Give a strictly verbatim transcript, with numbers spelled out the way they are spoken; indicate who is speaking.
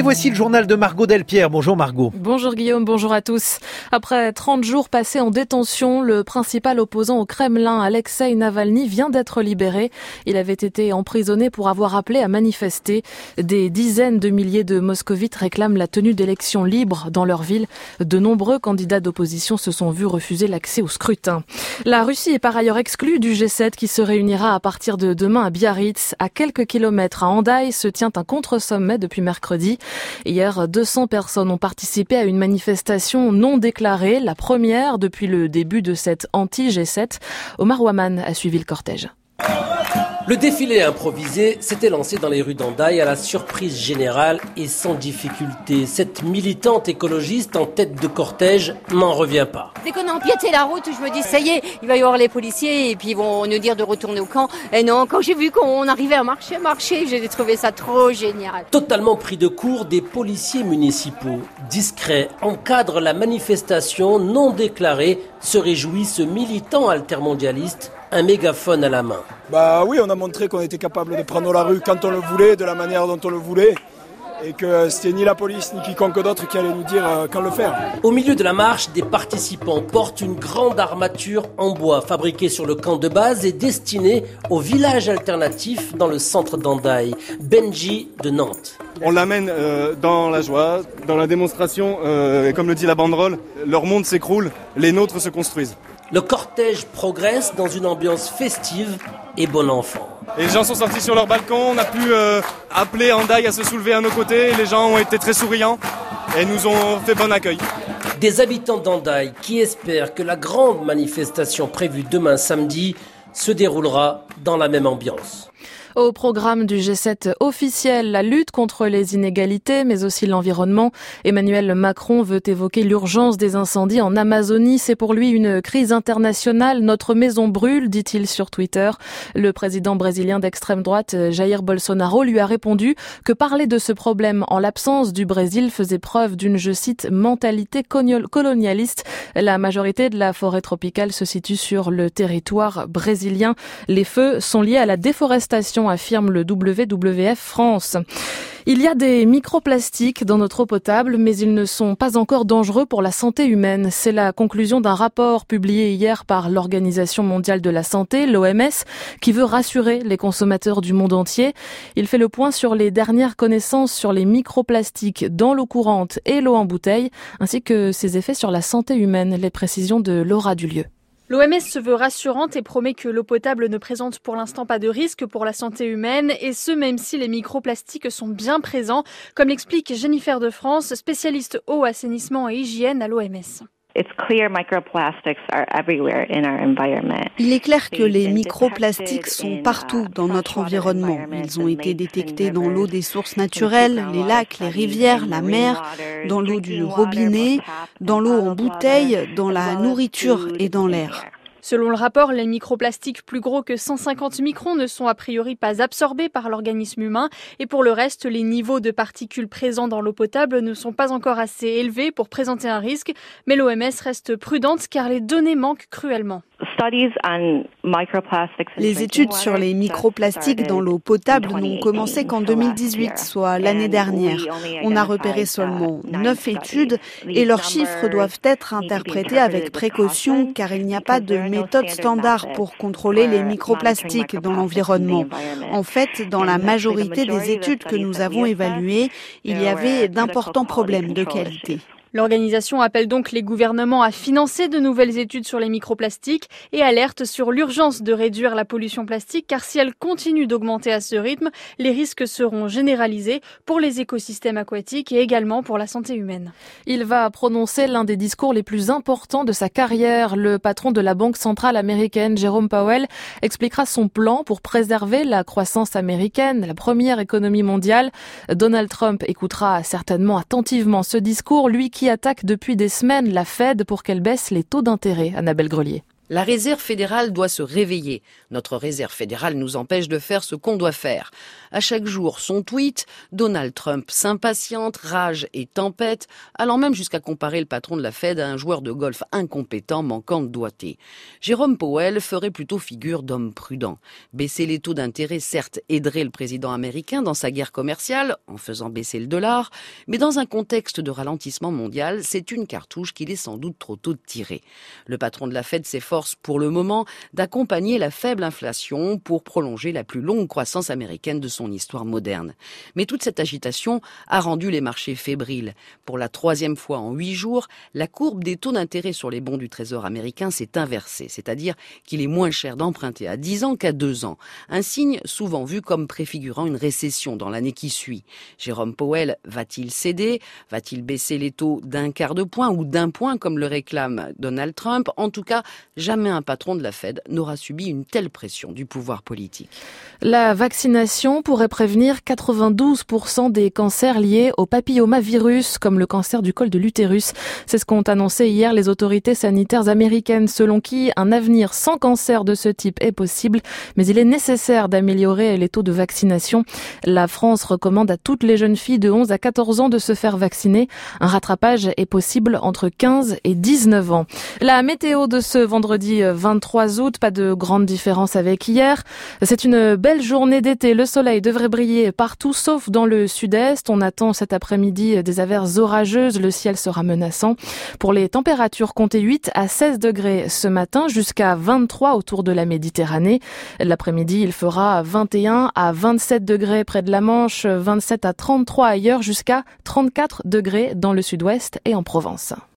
Speaker 1: Et voici le journal de Margot Delpierre. Bonjour Margot.
Speaker 2: Bonjour Guillaume, bonjour à tous. Après trente jours passés en détention, le principal opposant au Kremlin, Alexeï Navalny, vient d'être libéré. Il avait été emprisonné pour avoir appelé à manifester. Des dizaines de milliers de moscovites réclament la tenue d'élections libres dans leur ville. De nombreux candidats d'opposition se sont vus refuser l'accès au scrutin. La Russie est par ailleurs exclue du G sept qui se réunira à partir de demain à Biarritz. À quelques kilomètres à Hendaye se tient un contre-sommet depuis mercredi. Hier, deux cents personnes ont participé à une manifestation non déclarée, la première depuis le début de cette anti-G sept. Omar Ouaman a suivi le cortège.
Speaker 3: Le défilé improvisé s'était lancé dans les rues d'Hendaye à la surprise générale et sans difficulté. Cette militante écologiste en tête de cortège n'en revient pas.
Speaker 4: Dès qu'on a empiété la route, je me dis ça y est, il va y avoir les policiers et puis ils vont nous dire de retourner au camp. Et non, quand j'ai vu qu'on arrivait à marcher, marcher, j'ai trouvé ça trop génial.
Speaker 3: Totalement pris de court, des policiers municipaux discrets encadrent la manifestation non déclarée, se réjouit ce militant altermondialiste, un mégaphone à la main.
Speaker 5: Bah oui, on a montré qu'on était capable de prendre la rue quand on le voulait, de la manière dont on le voulait, et que c'était ni la police ni quiconque d'autre qui allait nous dire euh, quand le faire.
Speaker 3: Au milieu de la marche, des participants portent une grande armature en bois fabriquée sur le camp de base et destinée au village alternatif dans le centre d'Hendaye, Benji de Nantes.
Speaker 6: On l'amène euh, dans la joie, dans la démonstration, euh, et comme le dit la banderole, leur monde s'écroule, les nôtres se construisent.
Speaker 3: Le cortège progresse dans une ambiance festive et bon enfant.
Speaker 6: Et les gens sont sortis sur leur balcon, on a pu euh, appeler Hendaye à se soulever à nos côtés, les gens ont été très souriants et nous ont fait bon accueil.
Speaker 3: Des habitants d'Hendaye qui espèrent que la grande manifestation prévue demain samedi se déroulera dans la même ambiance.
Speaker 2: Au programme du G sept officiel, la lutte contre les inégalités, mais aussi l'environnement. Emmanuel Macron veut évoquer l'urgence des incendies en Amazonie. C'est pour lui une crise internationale. Notre maison brûle, dit-il sur Twitter. Le président brésilien d'extrême droite, Jair Bolsonaro, lui a répondu que parler de ce problème en l'absence du Brésil faisait preuve d'une, je cite, mentalité colonialiste. La majorité de la forêt tropicale se situe sur le territoire brésilien. Les feux sont liés à la déforestation, affirme le W W F France. Il y a des microplastiques dans notre eau potable, mais ils ne sont pas encore dangereux pour la santé humaine. C'est la conclusion d'un rapport publié hier par l'Organisation mondiale de la santé, l'O M S, qui veut rassurer les consommateurs du monde entier. Il fait le point sur les dernières connaissances sur les microplastiques dans l'eau courante et l'eau en bouteille, ainsi que ses effets sur la santé humaine. Les précisions de Laura Dulieu.
Speaker 7: L'O M S se veut rassurante et promet que l'eau potable ne présente pour l'instant pas de risque pour la santé humaine, et ce même si les microplastiques sont bien présents, comme l'explique Jennifer de France, spécialiste eau, assainissement et hygiène à l'O M S.
Speaker 8: Il est clair que les microplastiques sont partout dans notre environnement. Ils ont été détectés dans l'eau des sources naturelles, les lacs, les rivières, la mer, dans l'eau du robinet, dans l'eau en bouteille, dans la nourriture et dans l'air.
Speaker 7: Selon le rapport, les microplastiques plus gros que cent cinquante microns ne sont a priori pas absorbés par l'organisme humain. Et pour le reste, les niveaux de particules présents dans l'eau potable ne sont pas encore assez élevés pour présenter un risque. Mais l'O M S reste prudente car les données manquent cruellement.
Speaker 8: Les études sur les microplastiques dans l'eau potable n'ont commencé qu'en deux mille dix-huit, soit l'année dernière. On a repéré seulement neuf études et leurs chiffres doivent être interprétés avec précaution car il n'y a pas de méthode standard pour contrôler les microplastiques dans l'environnement. En fait, dans la majorité des études que nous avons évaluées, il y avait d'importants problèmes de qualité.
Speaker 7: L'organisation appelle donc les gouvernements à financer de nouvelles études sur les microplastiques et alerte sur l'urgence de réduire la pollution plastique car si elle continue d'augmenter à ce rythme, les risques seront généralisés pour les écosystèmes aquatiques et également pour la santé humaine.
Speaker 2: Il va prononcer l'un des discours les plus importants de sa carrière. Le patron de la Banque centrale américaine, Jerome Powell, expliquera son plan pour préserver la croissance américaine, la première économie mondiale. Donald Trump écoutera certainement attentivement ce discours, lui qui qui attaque depuis des semaines la Fed pour qu'elle baisse les taux d'intérêt. Annabelle Grelier.
Speaker 9: La réserve fédérale doit se réveiller. Notre réserve fédérale nous empêche de faire ce qu'on doit faire. À chaque jour, son tweet, Donald Trump s'impatiente, rage et tempête, allant même jusqu'à comparer le patron de la Fed à un joueur de golf incompétent manquant de doigté. Jérôme Powell ferait plutôt figure d'homme prudent. Baisser les taux d'intérêt, certes, aiderait le président américain dans sa guerre commerciale, en faisant baisser le dollar, mais dans un contexte de ralentissement mondial, c'est une cartouche qu'il est sans doute trop tôt de tirer. Le patron de la Fed s'efforce pour le moment d'accompagner la faible inflation pour prolonger la plus longue croissance américaine de son histoire moderne. Mais toute cette agitation a rendu les marchés fébriles. Pour la troisième fois en huit jours, la courbe des taux d'intérêt sur les bons du Trésor américain s'est inversée, c'est-à-dire qu'il est moins cher d'emprunter à dix ans qu'à deux ans. Un signe souvent vu comme préfigurant une récession dans l'année qui suit. Jérôme Powell va-t-il céder? Va-t-il baisser les taux d'un quart de point ou d'un point comme le réclame Donald Trump? En tout cas, jamais un patron de la Fed n'aura subi une telle pression du pouvoir politique.
Speaker 2: La vaccination pourrait prévenir quatre-vingt-douze pour cent des cancers liés au papillomavirus, comme le cancer du col de l'utérus. C'est ce qu'ont annoncé hier les autorités sanitaires américaines, selon qui un avenir sans cancer de ce type est possible, mais il est nécessaire d'améliorer les taux de vaccination. La France recommande à toutes les jeunes filles de onze à quatorze ans de se faire vacciner. Un rattrapage est possible entre quinze et dix-neuf ans. La météo de ce vendredi vingt-trois août, pas de grande différence avec hier. C'est une belle journée d'été. Le soleil devrait briller partout, sauf dans le sud-est. On attend cet après-midi des averses orageuses. Le ciel sera menaçant. Pour les températures, comptez huit à seize degrés ce matin, jusqu'à vingt-trois autour de la Méditerranée. L'après-midi, il fera vingt et un à vingt-sept degrés près de la Manche, vingt-sept à trente-trois ailleurs, jusqu'à trente-quatre degrés dans le sud-ouest et en Provence.